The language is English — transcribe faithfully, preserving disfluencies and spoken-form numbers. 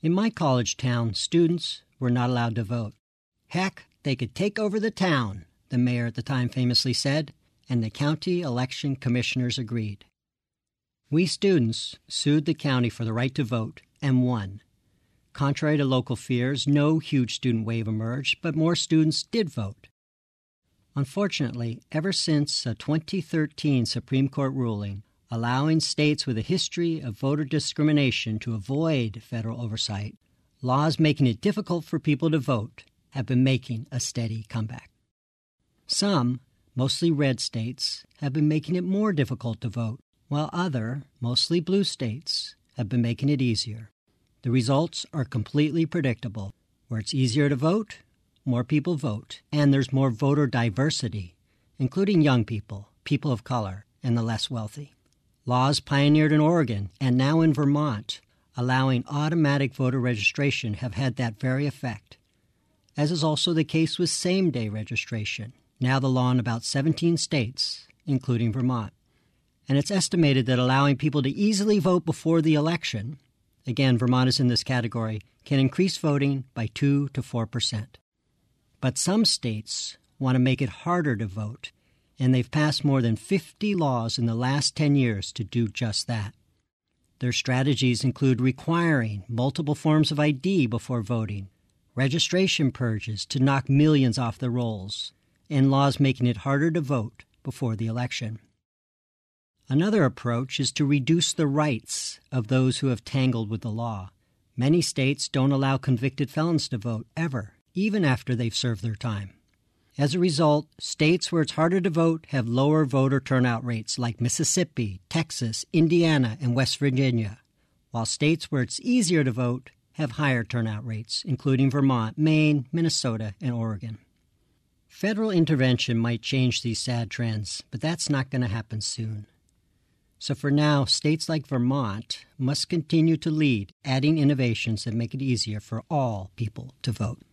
In my college town, students were not allowed to vote. Heck, they could take over the town, the mayor at the time famously said, and the county election commissioners agreed. We students sued the county for the right to vote and won. Contrary to local fears, no huge student wave emerged, but more students did vote. Unfortunately, ever since a twenty thirteen Supreme Court ruling allowing states with a history of voter discrimination to avoid federal oversight, laws making it difficult for people to vote have been making a steady comeback. Some, mostly red states, have been making it more difficult to vote, while other, mostly blue states, have been making it easier. The results are completely predictable. Where it's easier to vote, more people vote, and there's more voter diversity, including young people, people of color, and the less wealthy. Laws pioneered in Oregon and now in Vermont, allowing automatic voter registration, have had that very effect, as is also the case with same-day registration, now the law in about seventeen states, including Vermont. And it's estimated that allowing people to easily vote before the election, again, Vermont is in this category, can increase voting by two to four percent. But some states want to make it harder to vote, and they've passed more than fifty laws in the last ten years to do just that. Their strategies include requiring multiple forms of I D before voting, registration purges to knock millions off the rolls, and laws making it harder to vote before the election. Another approach is to reduce the rights of those who have tangled with the law. Many states don't allow convicted felons to vote ever, even after they've served their time. As a result, states where it's harder to vote have lower voter turnout rates like Mississippi, Texas, Indiana, and West Virginia, while states where it's easier to vote have higher turnout rates, including Vermont, Maine, Minnesota, and Oregon. Federal intervention might change these sad trends, but that's not going to happen soon. So for now, states like Vermont must continue to lead, adding innovations that make it easier for all people to vote.